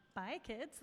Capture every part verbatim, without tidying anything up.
Bye, kids.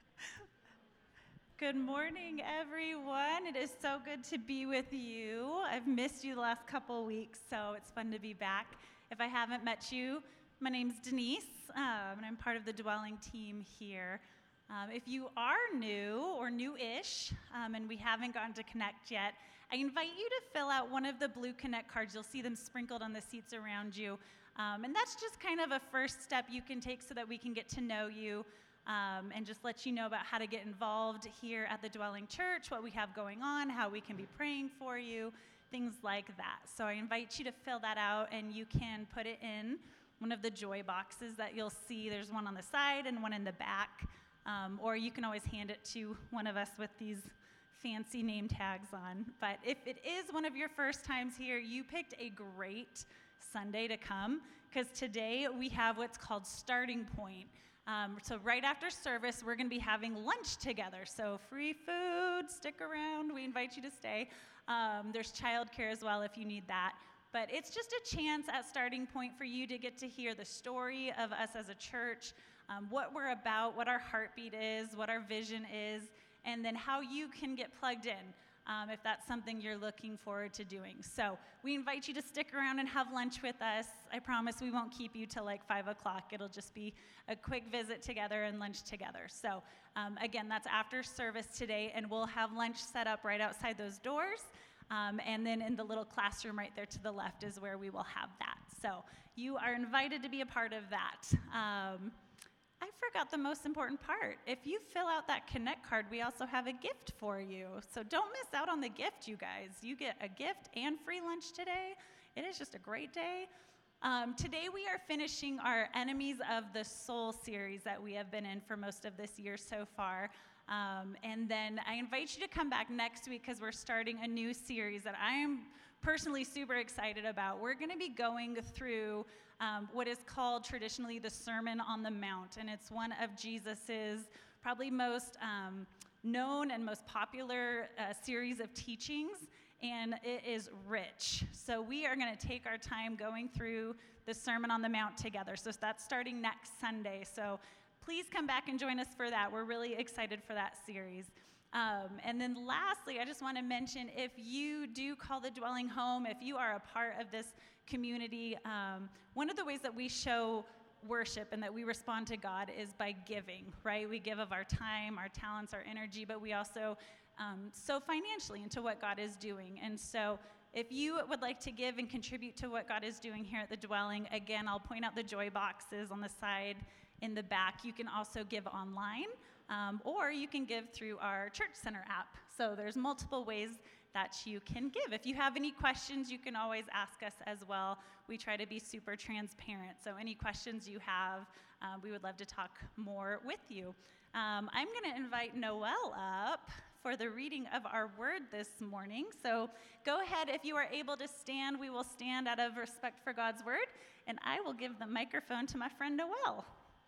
Good morning, everyone. It is so good to be with you. I've missed you the last couple weeks, so it's fun to be back. If I haven't met you, my name's Denise, um, and I'm part of the Dwelling team here. Um, if you are new or new-ish, um, and we haven't gotten to connect yet, I invite you to fill out one of the blue Connect cards. You'll see them sprinkled on the seats around you. Um, and that's just kind of a first step you can take so that we can get to know you um, and just let you know about how to get involved here at the Dwelling Church, what we have going on, how we can be praying for you, things like that. So I invite you to fill that out, and you can put it in one of the joy boxes that you'll see. There's one on the side and one in the back, um, or you can always hand it to one of us with these fancy name tags on. But if it is one of your first times here, you picked a great Sunday to come, because today we have what's called Starting Point. Um, so right after service, we're going to be having lunch together. So free food, stick around. We invite you to stay. Um, there's childcare as well if you need that. But it's just a chance at Starting Point for you to get to hear the story of us as a church, um, what we're about, what our heartbeat is, what our vision is, and then how you can get plugged in. Um, if that's something you're looking forward to doing. So we invite you to stick around and have lunch with us. I promise we won't keep you till like five o'clock. It'll just be a quick visit together and lunch together. So um, again, that's after service today, and we'll have lunch set up right outside those doors. Um, and then in the little classroom right there to the left is where we will have that. So you are invited to be a part of that. Um, I forgot the most important part. If you fill out that Connect card, we also have a gift for you. So don't miss out on the gift, you guys. You get a gift and free lunch today. It is just a great day. Um, today we are finishing our Enemies of the Soul series that we have been in for most of this year so far. Um, and then I invite you to come back next week because we're starting a new series that I am personally super excited about. We're going to be going through um, what is called traditionally the Sermon on the Mount, and it's one of Jesus's probably most um, known and most popular uh, series of teachings, and it is rich. So we are going to take our time going through the Sermon on the Mount together. So that's starting next Sunday. So please come back and join us for that. We're really excited for that series. Um, and then lastly, I just want to mention, if you do call the Dwelling home, if you are a part of this community, um, one of the ways that we show worship and that we respond to God is by giving, right? We give of our time, our talents, our energy, but we also um, sow financially into what God is doing. And so if you would like to give and contribute to what God is doing here at the Dwelling, again, I'll point out the joy boxes on the side in the back. You can also give online. Um, or you can give through our Church Center app. So there's multiple ways that you can give. If you have any questions, you can always ask us as well. We try to be super transparent. So any questions you have, uh, we would love to talk more with you. Um, I'm going to invite Noelle up for the reading of our word this morning. So go ahead. If you are able to stand, we will stand out of respect for God's word. And I will give the microphone to my friend Noelle.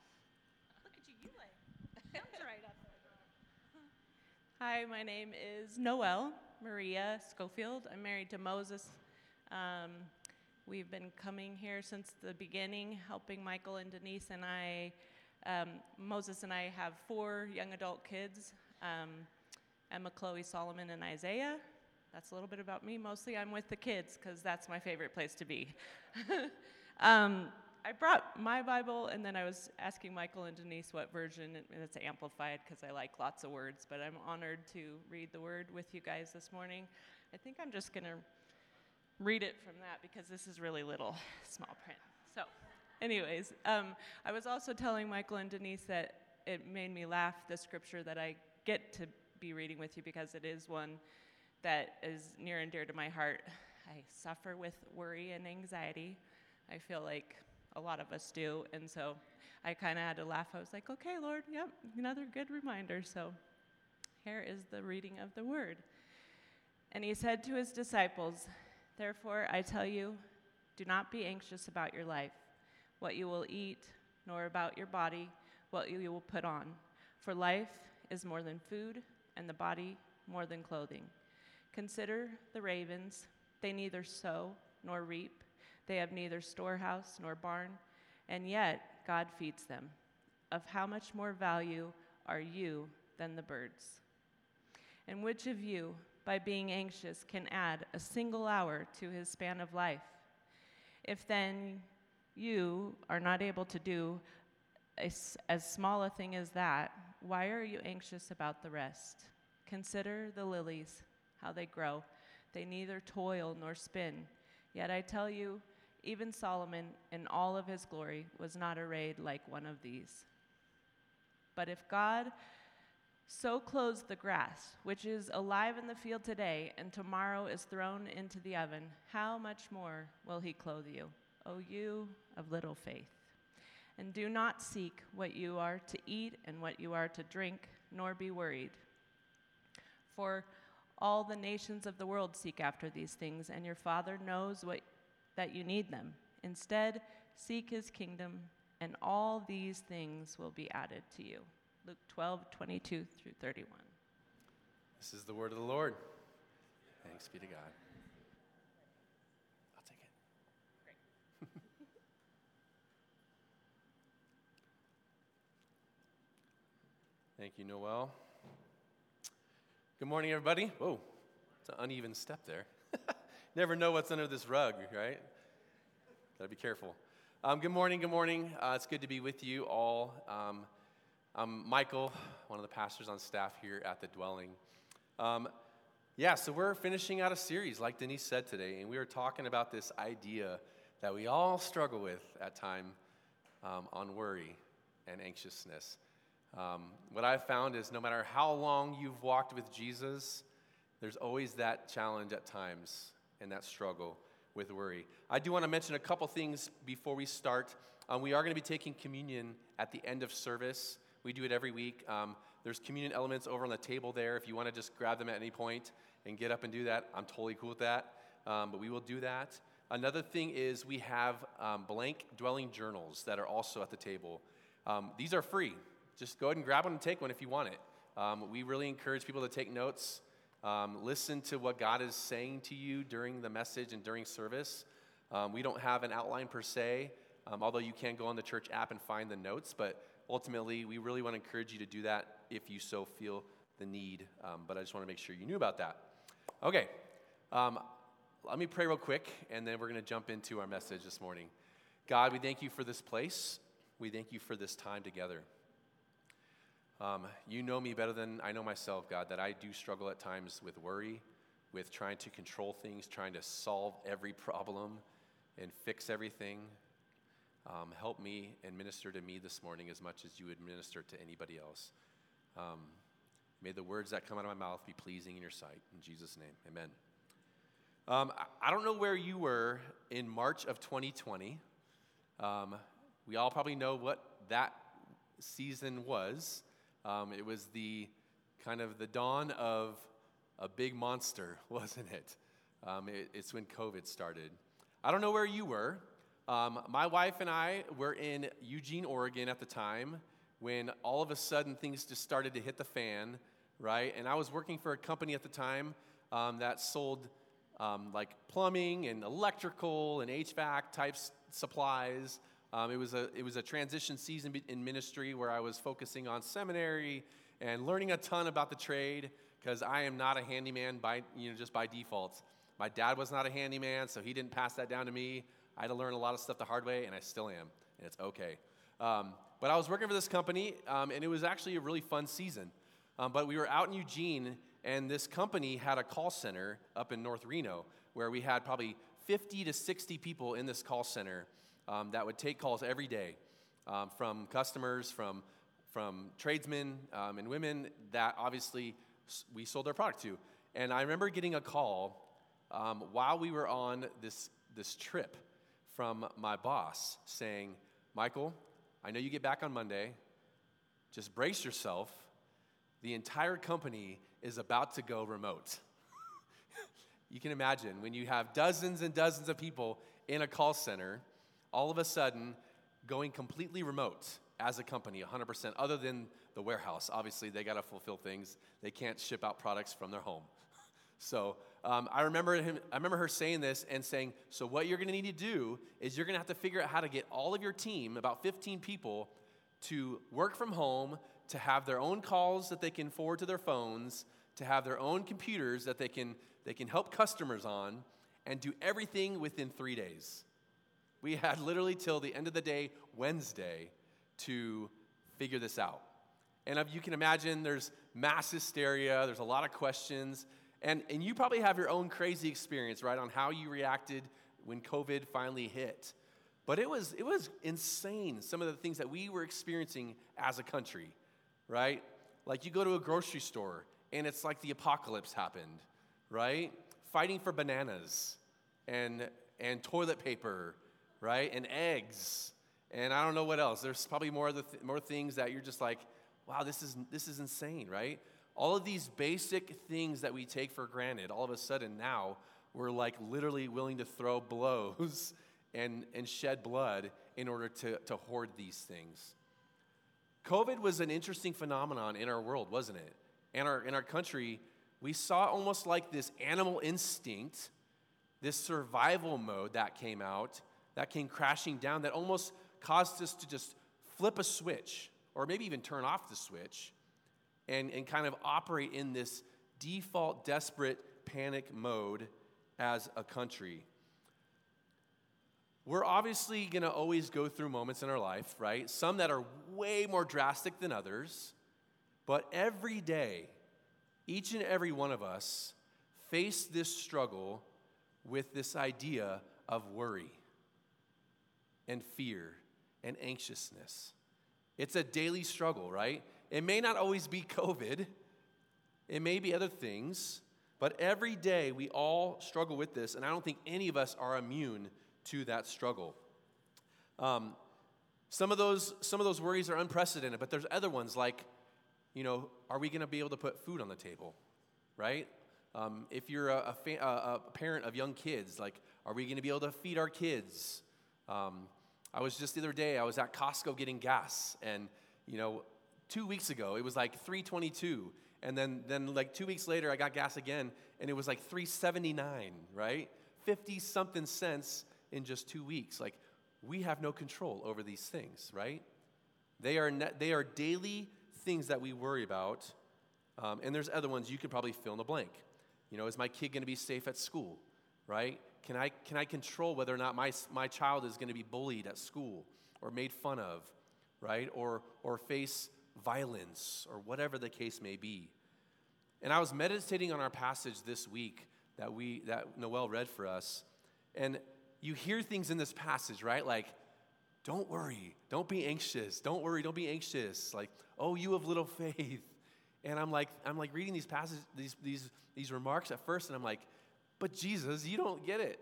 Hi, my name is Noelle Maria Schofield. I'm married to Moses. Um, we've been coming here since the beginning, helping Michael and Denise and I. Um, Moses and I have four young adult kids, um, Emma, Chloe, Solomon, and Isaiah. That's a little bit about me. Mostly I'm with the kids because that's my favorite place to be. um, I brought my Bible, and then I was asking Michael and Denise what version, and it's amplified because I like lots of words, but I'm honored to read the word with you guys this morning. I think I'm just going to read it from that because this is really little, small print. So anyways, um, I was also telling Michael and Denise that it made me laugh, the scripture that I get to be reading with you, because it is one that is near and dear to my heart. I suffer with worry and anxiety. I feel like a lot of us do, and so I kind of had to laugh. I was like, okay, Lord, yep, another good reminder. So here is the reading of the word. And he said to his disciples, "Therefore I tell you, do not be anxious about your life, what you will eat, nor about your body, what you will put on. For life is more than food, and the body more than clothing. Consider the ravens. They neither sow nor reap. They have neither storehouse nor barn, and yet God feeds them. of how much more value are you than the birds? And which of you, by being anxious, can add a single hour to his span of life? If then you are not able to do a s as small a thing as that, why are you anxious about the rest? Consider the lilies, how they grow. They neither toil nor spin. Yet I tell you, even Solomon in all of his glory was not arrayed like one of these. But if God so clothes the grass, which is alive in the field today and tomorrow is thrown into the oven, how much more will he clothe you, O you of little faith? And do not seek what you are to eat and what you are to drink, nor be worried. For all the nations of the world seek after these things, and your Father knows what, that you need them. Instead, seek his kingdom, and all these things will be added to you. Luke twelve, twenty-two through thirty-one. This is the word of the Lord. Thanks be to God. I'll take it. Great. Thank you, Noel. Good morning, everybody. Whoa, it's an uneven step there. Never know what's under this rug, right? Gotta be careful. Um, good morning, good morning. Uh, it's good to be with you all. Um, I'm Michael, one of the pastors on staff here at the Dwelling. Um, yeah, so we're finishing out a series, like Denise said today, and we were talking about this idea that we all struggle with at time um, on worry and anxiousness. Um, what I've found is no matter how long you've walked with Jesus, there's always that challenge at times and that struggle with worry. I do want to mention a couple things before we start. Um, we are going to be taking communion at the end of service. We do it every week. Um, there's communion elements over on the table there. If you want to just grab them at any point and get up and do that, I'm totally cool with that. Um, but we will do that. Another thing is we have um, blank dwelling journals that are also at the table. Um, these are free. Just go ahead and grab one and take one if you want it. Um, we really encourage people to take notes. Um, listen to what God is saying to you during the message and during service. Um, we don't have an outline per se, um, although you can go on the church app and find the notes. But ultimately, we really want to encourage you to do that if you so feel the need. Um, but I just want to make sure you knew about that. Okay, um, let me pray real quick, and then we're going to jump into our message this morning. God, we thank you for this place. We thank you for this time together. Um, you know me better than I know myself, God, that I do struggle at times with worry, with trying to control things, trying to solve every problem and fix everything. Um, help me and minister to me this morning as much as you would minister to anybody else. Um, may the words that come out of my mouth be pleasing in your sight. In Jesus' name, amen. Um, I, I don't know where you were in March of twenty twenty. Um, we all probably know what that season was. Um, it was the kind of the dawn of a big monster, wasn't it? Um, it? It's when COVID started. I don't know where you were. Um, my wife and I were in Eugene, Oregon at the time when all of a sudden things just started to hit the fan, right? And I was working for a company at the time um, that sold um, like plumbing and electrical and H V A C type s- supplies. Um, it was a it was a transition season in ministry where I was focusing on seminary and learning a ton about the trade because I am not a handyman by you know just by default. My dad was not a handyman, so he didn't pass that down to me. I had to learn a lot of stuff the hard way, and I still am, and it's okay. Um, but I was working for this company, um, and it was actually a really fun season. Um, but we were out in Eugene, and this company had a call center up in North Reno where we had probably fifty to sixty people in this call center. Um, that would take calls every day um, from customers, from from tradesmen um, and women that obviously we sold our product to. And I remember getting a call um, while we were on this this trip from my boss saying, Michael, I know you get back on Monday. Just brace yourself. The entire company is about to go remote. You can imagine when you have dozens and dozens of people in a call center, all of a sudden, going completely remote as a company, one hundred percent, other than the warehouse. Obviously, they got to fulfill things. They can't ship out products from their home. So um, I remember him. I remember her saying this and saying, so what you're going to need to do is you're going to have to figure out how to get all of your team, about fifteen people, to work from home, to have their own calls that they can forward to their phones, to have their own computers that they can, they can help customers on, and do everything within three days. We had literally till the end of the day, Wednesday, to figure this out. And if you can imagine, there's mass hysteria, there's a lot of questions, and, and you probably have your own crazy experience, right, on how you reacted when COVID finally hit. But it was, it was insane, some of the things that we were experiencing as a country, right? Like you go to a grocery store, and it's like the apocalypse happened, right? Fighting for bananas and and toilet paper, right? And eggs, and I don't know what else. There's probably more other th- more things that you're just like, wow, this is this is insane, right? All of these basic things that we take for granted, all of a sudden now we're like literally willing to throw blows and and shed blood in order to to hoard these things. COVID was an interesting phenomenon in our world, wasn't it? In our in our country, we saw almost like this animal instinct, this survival mode that came out, that came crashing down, that almost caused us to just flip a switch, or maybe even turn off the switch, and, and kind of operate in this default, desperate panic mode as a country. We're obviously going to always go through moments in our life, right? Some that are way more drastic than others, but every day, each and every one of us face this struggle with this idea of worry and fear and anxiousness. It's a daily struggle, right? It may not always be COVID. It may be other things. But every day we all struggle with this, and I don't think any of us are immune to that struggle. Um, some of those some of those worries are unprecedented, but there's other ones like, you know, are we going to be able to put food on the table, right? Um, if you're a, a, fa- a, a parent of young kids, like, are we going to be able to feed our kids? Um, I was just the other day, I was at Costco getting gas, and, you know, two weeks ago, it was like three twenty-two, and then, then like two weeks later, I got gas again, and it was like three seventy-nine, right? fifty-something cents in just two weeks. Like, we have no control over these things, right? They are ne- they are daily things that we worry about, um, and there's other ones you could probably fill in the blank. You know, is my kid going to be safe at school, right? Can I can I control whether or not my my child is going to be bullied at school or made fun of, right? Or or face violence or whatever the case may be. And I was meditating on our passage this week that we that Noel read for us, and you hear things in this passage, right? Like, don't worry, don't be anxious, don't worry, don't be anxious. Like, oh, you have little faith. And I'm like, I'm like reading these passages, these these these remarks at first, and I'm like, but Jesus, you don't get it.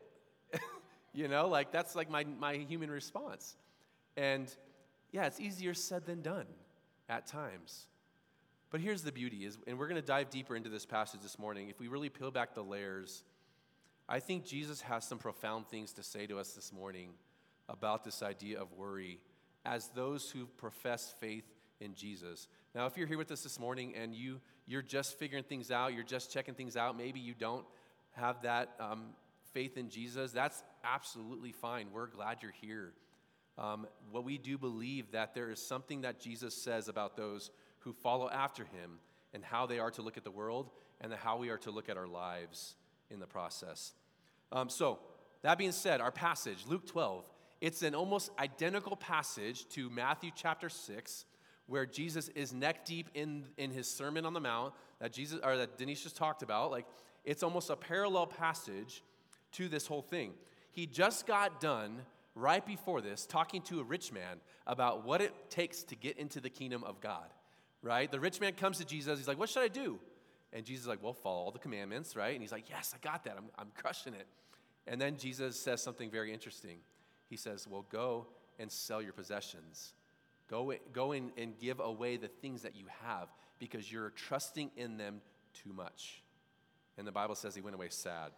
You know, like that's like my my human response. And yeah, it's easier said than done at times. But here's the beauty is, and we're going to dive deeper into this passage this morning. If we really peel back the layers, I think Jesus has some profound things to say to us this morning about this idea of worry as those who profess faith in Jesus. Now, if you're here with us this morning and you, you're just figuring things out, you're just checking things out, maybe you don't have that um, faith in Jesus, that's absolutely fine. We're glad you're here. Um, what we do believe that there is something that Jesus says about those who follow after him and how they are to look at the world and how we are to look at our lives in the process. Um, so, that being said, our passage, Luke twelve, it's an almost identical passage to Matthew chapter six, where Jesus is neck deep in, in his Sermon on the Mount that Jesus or that Denise just talked about. Like, it's almost a parallel passage to this whole thing. He just got done right before this talking to a rich man about what it takes to get into the kingdom of God, right? The rich man comes to Jesus. He's like, what should I do? And Jesus is like, well, follow all the commandments, right? And he's like, yes, I got that. I'm, I'm crushing it. And then Jesus says something very interesting. He says, well, go and sell your possessions. Go, go in and give away the things that you have because you're trusting in them too much. And the Bible says he went away sad.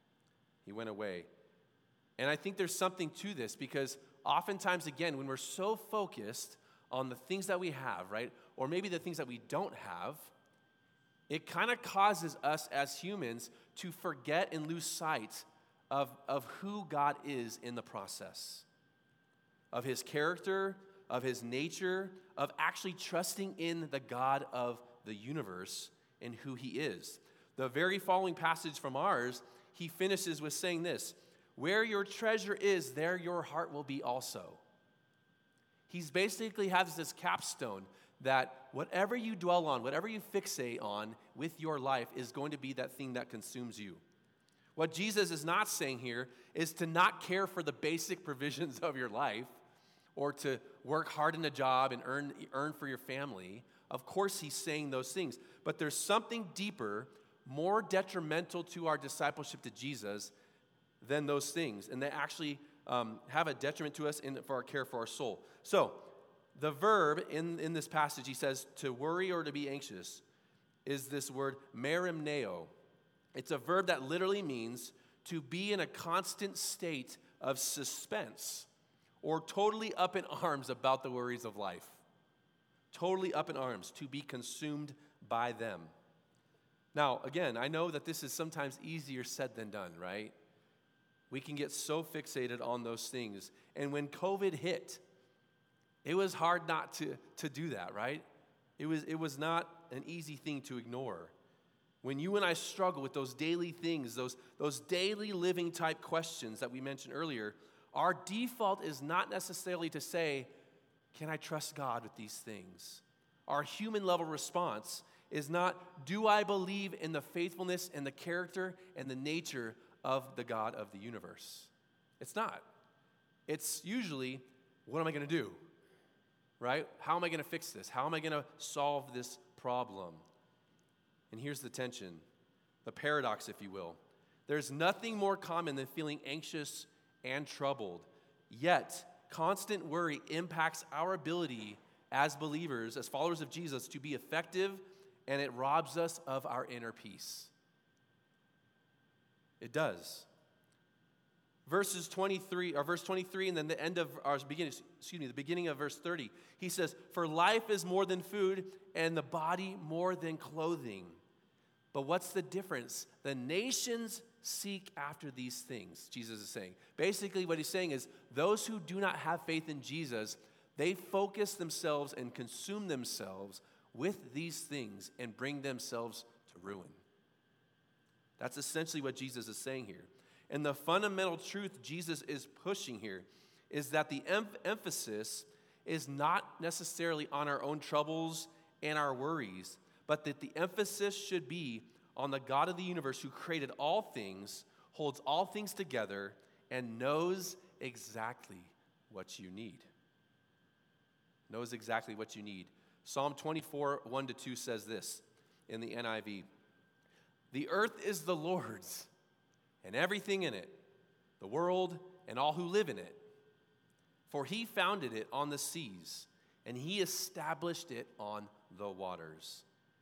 He went away. And I think there's something to this because oftentimes, again, when we're so focused on the things that we have, right, or maybe the things that we don't have, it kind of causes us as humans to forget and lose sight of, of who God is in the process, of his character, of his nature, of actually trusting in the God of the universe and who he is. The very following passage from ours, he finishes with saying this, where your treasure is, there your heart will be also. He's basically has this capstone that whatever you dwell on, whatever you fixate on with your life is going to be that thing that consumes you. What Jesus is not saying here is to not care for the basic provisions of your life or to work hard in a job and earn, earn for your family. Of course, he's saying those things. But there's something deeper, more detrimental to our discipleship to Jesus than those things. And they actually um, have a detriment to us in, for our care for our soul. So, the verb in, in this passage, he says, to worry or to be anxious, is this word merimneo. It's a verb that literally means to be in a constant state of suspense or totally up in arms about the worries of life. Totally up in arms, to be consumed by them. Now, again, I know that this is sometimes easier said than done, right? We can get so fixated on those things. And when COVID hit, it was hard not to, to do that, right? It was, it was not an easy thing to ignore. When you and I struggle with those daily things, those, those daily living type questions that we mentioned earlier, our default is not necessarily to say, can I trust God with these things? Our human level response is not, do I believe in the faithfulness and the character and the nature of the God of the universe? It's not. It's usually, what am I going to do? Right? How am I going to fix this? How am I going to solve this problem? And here's the tension, the paradox, if you will. There's nothing more common than feeling anxious and troubled. Yet, constant worry impacts our ability as believers, as followers of Jesus, to be effective, and it robs us of our inner peace. It does. Verses twenty-three, or verse twenty-three, and then the end of our beginning, excuse me, the beginning of verse thirty, he says, "For life is more than food, and the body more than clothing." But what's the difference? The nations seek after these things, Jesus is saying. Basically, what he's saying is, those who do not have faith in Jesus, they focus themselves and consume themselves with these things and bring themselves to ruin. That's essentially what Jesus is saying here. And the fundamental truth Jesus is pushing here is that the em- emphasis is not necessarily on our own troubles and our worries, but that the emphasis should be on the God of the universe who created all things, holds all things together, and knows exactly what you need. Knows exactly what you need. Psalm twenty-four, one to two says this in the N I V. "The earth is the Lord's, and everything in it, the world and all who live in it. For he founded it on the seas, and he established it on the waters."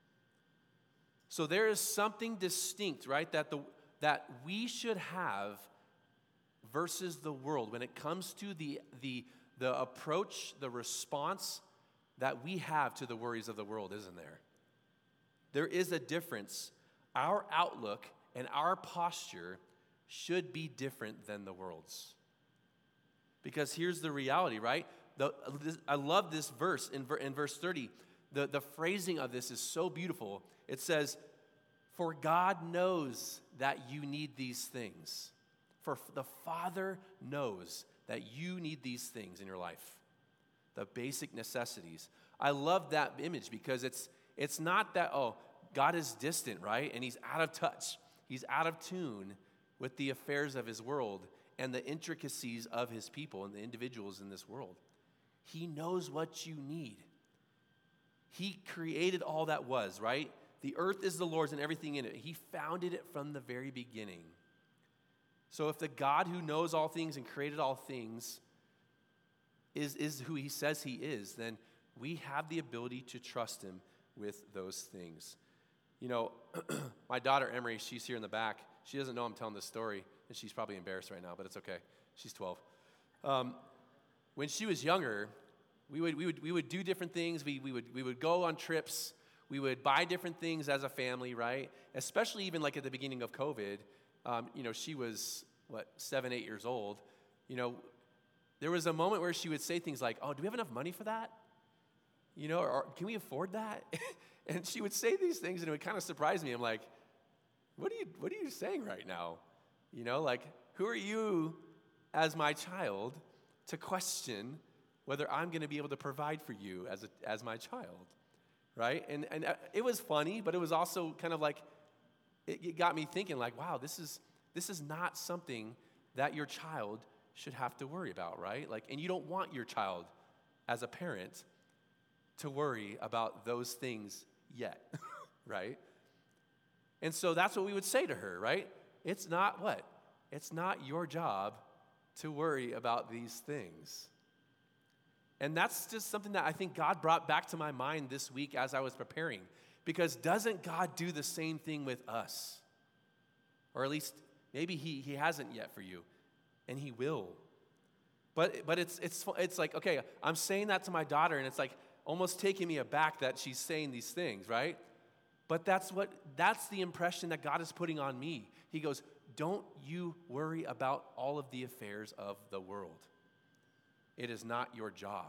So there is something distinct, right, that the that we should have versus the world when it comes to the the the approach, the response that we have to the worries of the world, isn't there? There is a difference. Our outlook and our posture should be different than the world's. Because here's the reality, right? The, this, I love this verse in, in verse thirty. The, the phrasing of this is so beautiful. It says, "For God knows that you need these things." For the Father knows that you need these things in your life. The basic necessities. I love that image because it's it's not that, oh, God is distant, right? And he's out of touch. He's out of tune with the affairs of his world and the intricacies of his people and the individuals in this world. He knows what you need. He created all that was, right? The earth is the Lord's and everything in it. He founded it from the very beginning. So if the God who knows all things and created all things is, is who he says he is, then we have the ability to trust him with those things. You know, my daughter Emery, she's here in the back. She doesn't know I'm telling this story, and she's probably embarrassed right now, but it's okay. She's twelve. Um, when she was younger, we would we would we would do different things. We we would we would go on trips. We would buy different things as a family, right? Especially even like at the beginning of COVID. Um, you know, she was what seven, eight years old. You know, there was a moment where she would say things like, oh, do we have enough money for that? You know, or, or can we afford that? And she would say these things, and it would kind of surprise me. I'm like, what are you, what are you saying right now? You know, like, who are you as my child to question whether I'm going to be able to provide for you as a, as my child, right? And and it was funny, but it was also kind of like, it, it got me thinking, like, wow, this is this is not something that your child should have to worry about, right? Like, and you don't want your child, as a parent, to worry about those things yet, right? And so that's what we would say to her, right? It's not what? It's not your job to worry about these things. And that's just something that I think God brought back to my mind this week as I was preparing. Because doesn't God do the same thing with us? Or at least maybe he, he hasn't yet for you, and he will. But but it's it's it's like, okay, I'm saying that to my daughter, and it's like almost taking me aback that she's saying these things, right? But that's what that's the impression that God is putting on me. He goes, don't you worry about all of the affairs of the world. It is not your job.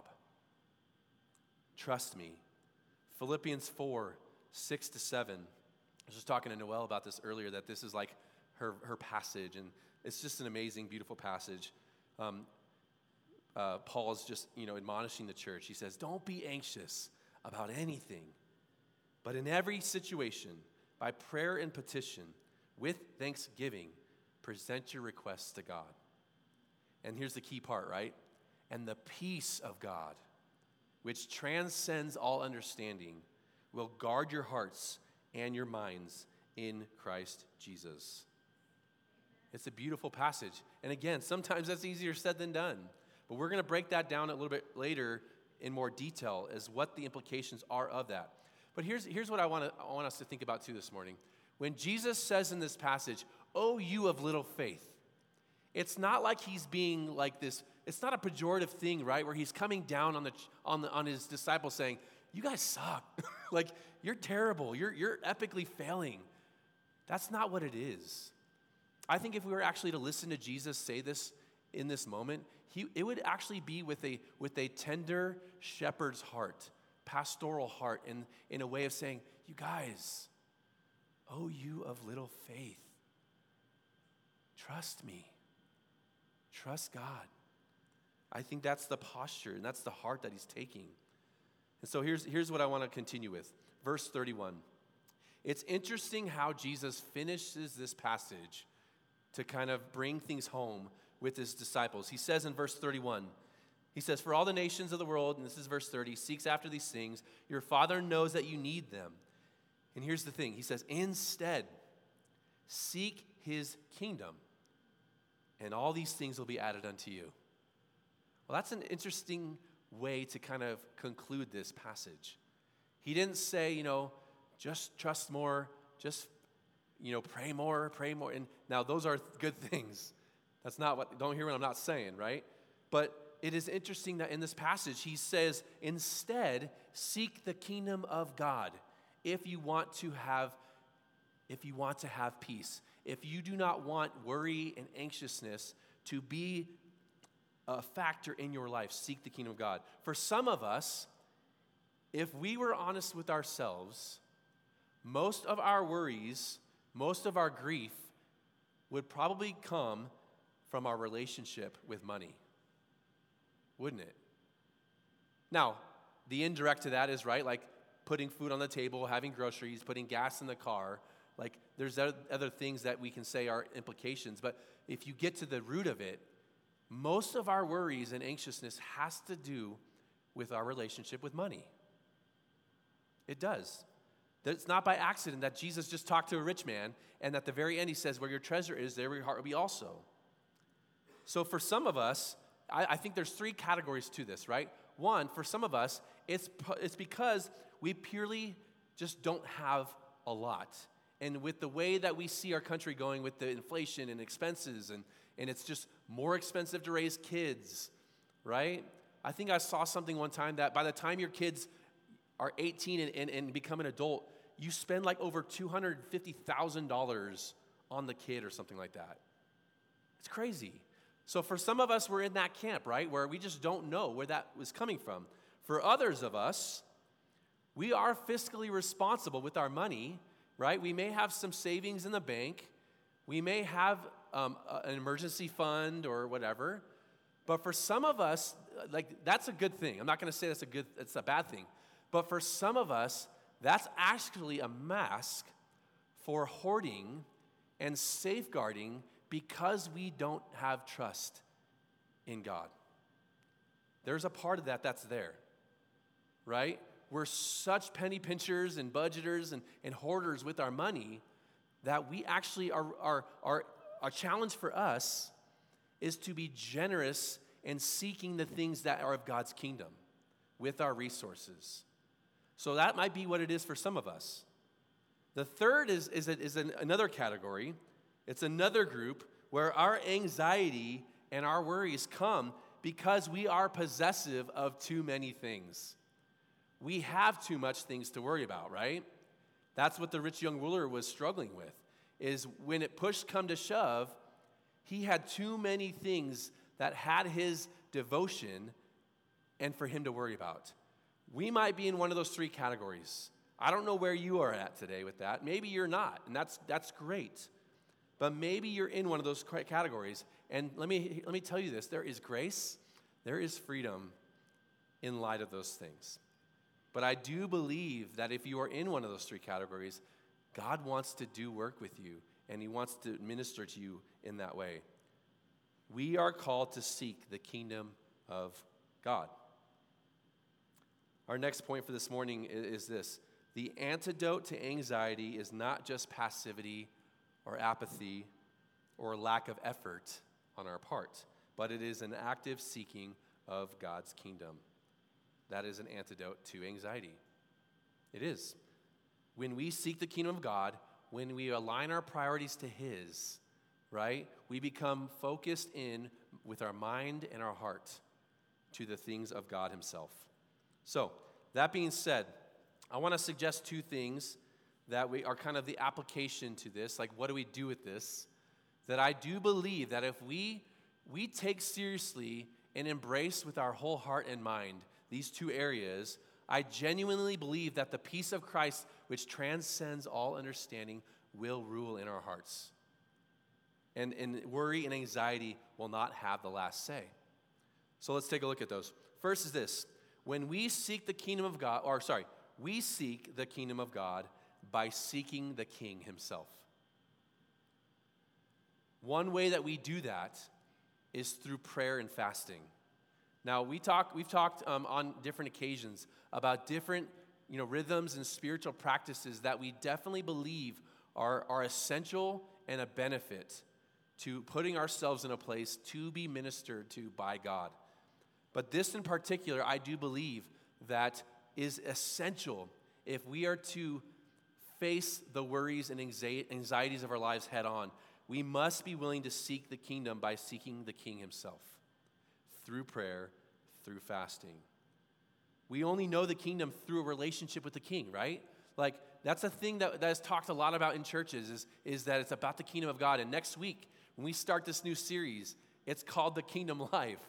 Trust me. Philippians four, six to seven. I was just talking to Noelle about this earlier, that this is like her, her passage, and it's just an amazing, beautiful passage. Um, uh, Paul's just, you know, admonishing the church. He says, don't be anxious about anything, but in every situation, by prayer and petition, with thanksgiving, present your requests to God. And here's the key part, right? And the peace of God, which transcends all understanding, will guard your hearts and your minds in Christ Jesus. It's a beautiful passage. And again, sometimes that's easier said than done. But we're going to break that down a little bit later in more detail as what the implications are of that. But here's, here's what I want, to, I want us to think about too this morning. When Jesus says in this passage, "Oh, you of little faith," it's not like he's being like this, it's not a pejorative thing, right? Where he's coming down on the on the on his disciples saying, "You guys suck." Like, you're terrible. You're you're epically failing. That's not what it is. I think if we were actually to listen to Jesus say this in this moment, he it would actually be with a with a tender shepherd's heart, pastoral heart, in, in a way of saying, "You guys, oh, you of little faith, trust me. Trust God." I think that's the posture, and that's the heart that he's taking. And so here's, here's what I want to continue with. Verse thirty-one. It's interesting how Jesus finishes this passage to kind of bring things home with his disciples. He says in verse thirty-one, he says, "For all the nations of the world," and this is verse thirty, "seeks after these things. Your Father knows that you need them." And here's the thing. He says, "Instead, seek his kingdom, and all these things will be added unto you." Well, that's an interesting way to kind of conclude this passage. He didn't say, you know, just trust more, just, you know, pray more, pray more. And now those are good things. That's not what, don't hear what I'm not saying, right? But it is interesting that in this passage, he says, instead, seek the kingdom of God if you want to have, if you want to have peace. If you do not want worry and anxiousness to be a factor in your life, seek the kingdom of God. For some of us, if we were honest with ourselves, most of our worries, most of our grief would probably come from our relationship with money, wouldn't it? Now, the indirect to that is, right, like putting food on the table, having groceries, putting gas in the car. Like, there's other things that we can say are implications. But if you get to the root of it, most of our worries and anxiousness has to do with our relationship with money. It does. It's not by accident that Jesus just talked to a rich man, and at the very end he says, "Where your treasure is, there your heart will be also." So for some of us, I, I think there's three categories to this, right? One, for some of us, it's it's because we purely just don't have a lot. And with the way that we see our country going with the inflation and expenses, and, and it's just more expensive to raise kids, right? I think I saw something one time that by the time your kids are eighteen and, and, and become an adult, you spend like over two hundred fifty thousand dollars on the kid or something like that. It's crazy. So for some of us, we're in that camp, right, where we just don't know where that was coming from. For others of us, we are fiscally responsible with our money, right? We may have some savings in the bank. We may have um, an emergency fund or whatever. But for some of us, like, that's a good thing. I'm not going to say that's a good, it's a bad thing. But for some of us, that's actually a mask for hoarding and safeguarding because we don't have trust in God. There's a part of that that's there, right? We're such penny pinchers and budgeters and, and hoarders with our money that we actually are, are, are, a challenge for us is to be generous and seeking the things that are of God's kingdom with our resources. So that might be what it is for some of us. The third is, is, a, is an, another category. It's another group where our anxiety and our worries come because we are possessive of too many things. We have too much things to worry about, right? That's what the rich young ruler was struggling with, is when it push come to shove, he had too many things that had his devotion and for him to worry about. We might be in one of those three categories. I don't know where you are at today with that. Maybe you're not, and that's that's great. But maybe you're in one of those categories. And let me let me tell you this, there is grace, there is freedom in light of those things. But I do believe that if you are in one of those three categories, God wants to do work with you, and he wants to minister to you in that way. We are called to seek the kingdom of God. Our next point for this morning is this. The antidote to anxiety is not just passivity or apathy or lack of effort on our part, but it is an active seeking of God's kingdom. That is an antidote to anxiety. It is. When we seek the kingdom of God, when we align our priorities to his, right, we become focused in with our mind and our heart to the things of God himself. So, that being said, I want to suggest two things that we are kind of the application to this, like what do we do with this, that I do believe that if we we take seriously and embrace with our whole heart and mind these two areas, I genuinely believe that the peace of Christ, which transcends all understanding, will rule in our hearts. And, and worry and anxiety will not have the last say. So let's take a look at those. First is this. When we seek the kingdom of God, or sorry, we seek the kingdom of God by seeking the King himself. One way that we do that is through prayer and fasting. Now, we talk, we've talked um, on different occasions about different you know, rhythms and spiritual practices that we definitely believe are, are essential and a benefit to putting ourselves in a place to be ministered to by God. But this in particular, I do believe that is essential if we are to face the worries and anxieties of our lives head on. We must be willing to seek the kingdom by seeking the King himself through prayer, through fasting. We only know the kingdom through a relationship with the King, right? Like, that's a thing that, that is talked a lot about in churches, is, is that it's about the kingdom of God. And next week, when we start this new series, it's called The Kingdom Life.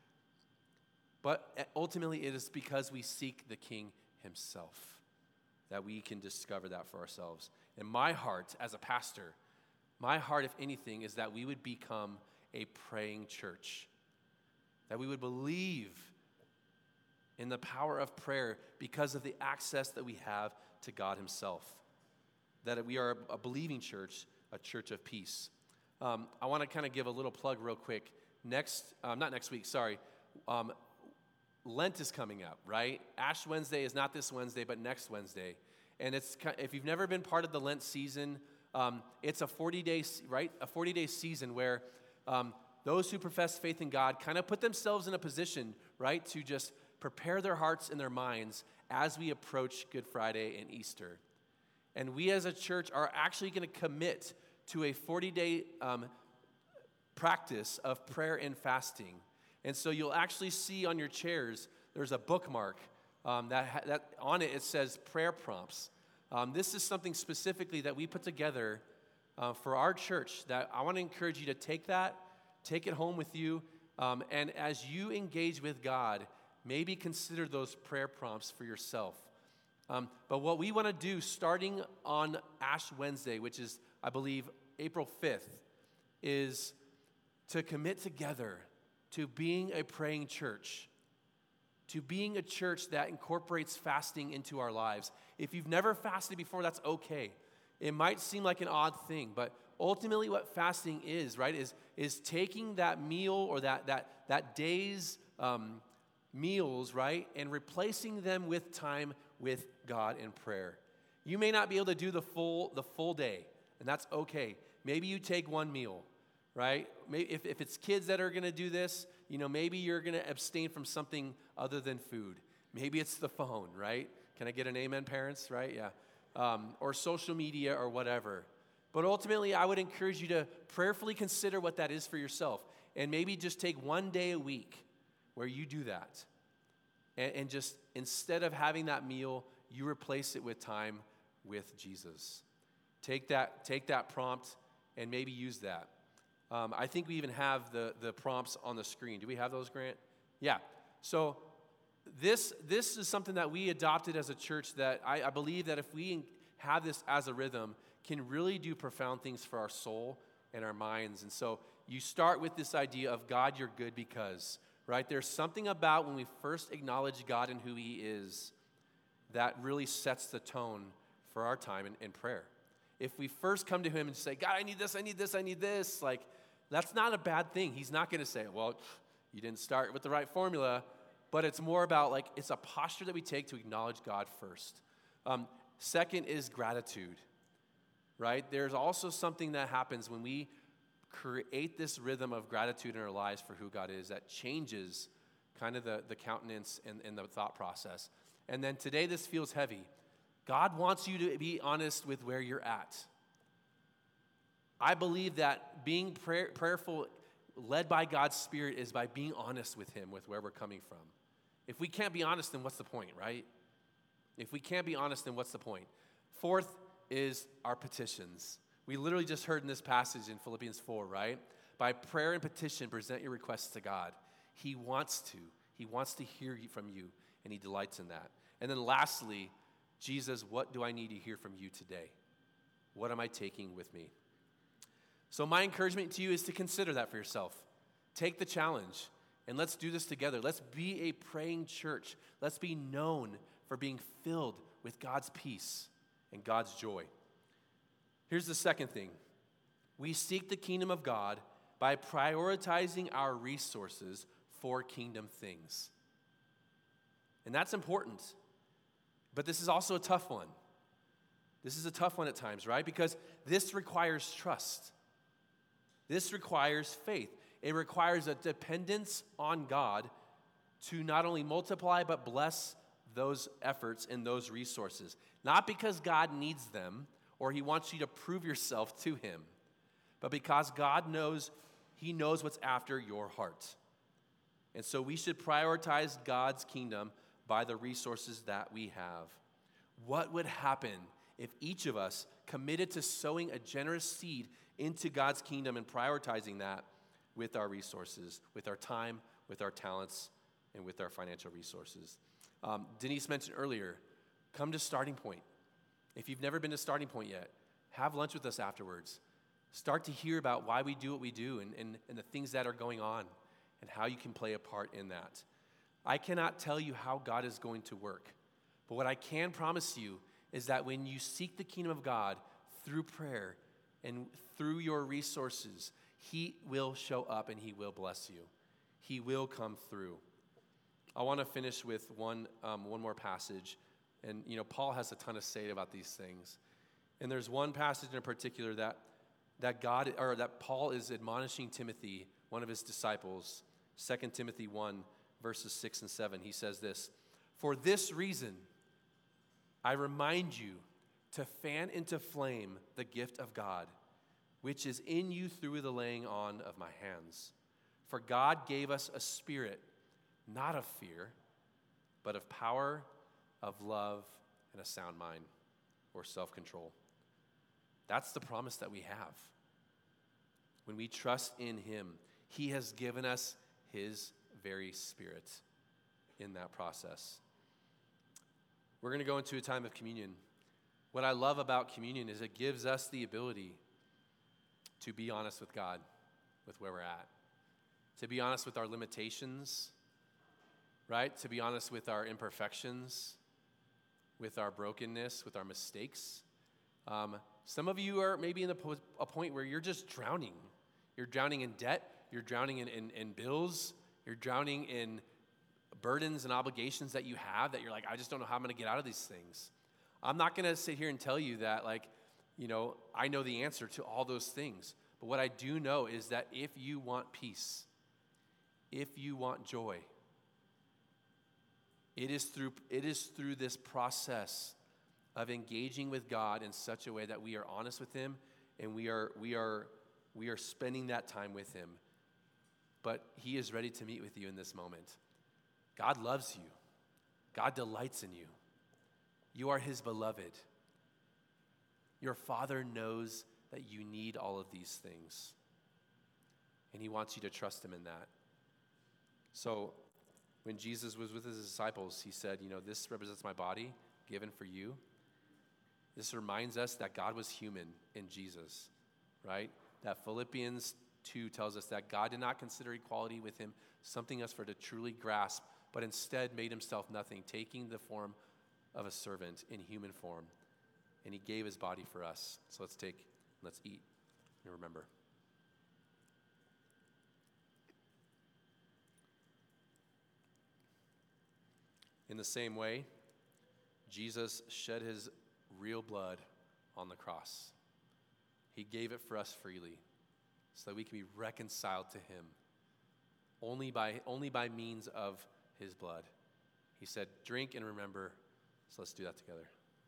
But ultimately, it is because we seek the King himself that we can discover that for ourselves. And my heart, as a pastor, my heart, if anything, is that we would become a praying church. That we would believe in the power of prayer because of the access that we have to God himself. That we are a believing church, a church of peace. Um, I want to kind of give a little plug real quick. Next, um, not next week, sorry. Um, Lent is coming up, right? Ash Wednesday is not this Wednesday, but next Wednesday. And it's if you've never been part of the Lent season, um, it's a forty-day, right? A forty-day season where um, those who profess faith in God kind of put themselves in a position, right, to just prepare their hearts and their minds as we approach Good Friday and Easter. And we as a church are actually going to commit to a forty-day um, practice of prayer and fasting. And so you'll actually see on your chairs, there's a bookmark um, that, that on it, it says prayer prompts. Um, this is something specifically that we put together uh, for our church that I want to encourage you to take that, take it home with you. Um, and as you engage with God, maybe consider those prayer prompts for yourself. Um, but what we want to do starting on Ash Wednesday, which is, I believe, April fifth, is to commit together to being a praying church, to being a church that incorporates fasting into our lives. If you've never fasted before, that's okay. It might seem like an odd thing, but ultimately what fasting is, right, is, is taking that meal or that, that, that day's um, meals, right, and replacing them with time with God in prayer. You may not be able to do the full, the full day, and that's okay. Maybe you take one meal, right? Maybe if, if it's kids that are going to do this, you know, maybe you're going to abstain from something other than food. Maybe it's the phone, right? Can I get an amen, parents, right? Yeah. Um, or social media or whatever. But ultimately, I would encourage you to prayerfully consider what that is for yourself. And maybe just take one day a week where you do that. And, and just instead of having that meal, you replace it with time with Jesus. Take that, take that prompt and maybe use that. Um, I think we even have the, the prompts on the screen. Do we have those, Grant? Yeah. So this, this is something that we adopted as a church that I, I believe that if we have this as a rhythm, can really do profound things for our soul and our minds. And so you start with this idea of God, you're good because, right? There's something about when we first acknowledge God and who he is that really sets the tone for our time in, in prayer. If we first come to him and say, God, I need this, I need this, I need this, like, that's not a bad thing. He's not going to say, well, you didn't start with the right formula, but it's more about, like, it's a posture that we take to acknowledge God first. Um, second is gratitude, right? There's also something that happens when we create this rhythm of gratitude in our lives for who God is that changes kind of the, the countenance and, and the thought process. And then today this feels heavy. God wants you to be honest with where you're at. I believe that being prayer, prayerful, led by God's Spirit, is by being honest with him, with where we're coming from. If we can't be honest, then what's the point, right? If we can't be honest, then what's the point? Fourth is our petitions. We literally just heard in this passage in Philippians four, right? By prayer and petition, present your requests to God. He wants to. He wants to hear from you, and he delights in that. And then lastly, Jesus, what do I need to hear from you today? What am I taking with me? So my encouragement to you is to consider that for yourself. Take the challenge, and let's do this together. Let's be a praying church. Let's be known for being filled with God's peace and God's joy. Here's the second thing. We seek the kingdom of God by prioritizing our resources for kingdom things. And that's important. But this is also a tough one. This is a tough one at times, right? Because this requires trust. This requires faith. It requires a dependence on God to not only multiply but bless those efforts and those resources. Not because God needs them or he wants you to prove yourself to him, but because God knows, he knows what's after your heart. And so we should prioritize God's kingdom by the resources that we have. What would happen if each of us committed to sowing a generous seed into God's kingdom and prioritizing that with our resources, with our time, with our talents, and with our financial resources? Um, Denise mentioned earlier, come to Starting Point. If you've never been to Starting Point yet, have lunch with us afterwards. Start to hear about why we do what we do and, and, and the things that are going on and how you can play a part in that. I cannot tell you how God is going to work, but what I can promise you is that when you seek the kingdom of God through prayer and through your resources, he will show up and he will bless you. He will come through. I want to finish with one, um, one more passage. And, you know, Paul has a ton to say about these things. And there's one passage in particular that, that God, or that Paul is admonishing Timothy, one of his disciples, Second Timothy one, verses six and seven. He says this, "For this reason, I remind you to fan into flame the gift of God, which is in you through the laying on of my hands. For God gave us a spirit, not of fear, but of power, of love, and a sound mind," or self-control. That's the promise that we have. When we trust in him, He has given us his very Spirit in that process. We're going to go into a time of communion. What I love about communion is it gives us the ability to be honest with God, with where we're at, to be honest with our limitations, right? To be honest with our imperfections, with our brokenness, with our mistakes. Um, some of you are maybe in a, po- a point where you're just drowning. You're drowning in debt. You're drowning in, in, in bills. You're drowning in burdens and obligations that you have that you're like, I just don't know how I'm going to get out of these things. I'm not going to sit here and tell you that, like, you know, I know the answer to all those things. But what I do know is that if you want peace, if you want joy, it is through it is through this process of engaging with God in such a way that we are honest with him and we are we are we are spending that time with him. But he is ready to meet with you in this moment. God loves you. God delights in you. You are his beloved. Your Father knows that you need all of these things. And he wants you to trust him in that. So when Jesus was with his disciples, he said, you know, this represents my body given for you. This reminds us that God was human in Jesus, right? That Philippians two tells us that God did not consider equality with him something us for to truly grasp, but instead made himself nothing, taking the form of a servant in human form. And he gave his body for us. So let's take, let's eat and remember. In the same way, Jesus shed his real blood on the cross. He gave it for us freely so that we can be reconciled to him only by, only by means of his blood. He said, drink and remember. So let's do that together.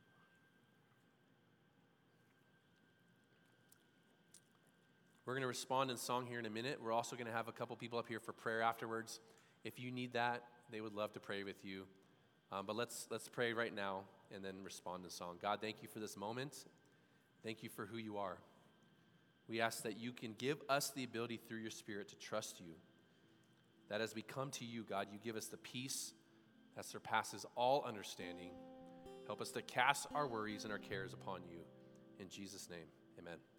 We're going to respond in song here in a minute. We're also going to have a couple people up here for prayer afterwards. If you need that, they would love to pray with you. Um, but let's let's pray right now and then respond in song. God, thank you for this moment. Thank you for who you are. We ask that you can give us the ability through your Spirit to trust you. That as we come to you, God, you give us the peace that surpasses all understanding. Help us to cast our worries and our cares upon you. In Jesus' name, amen.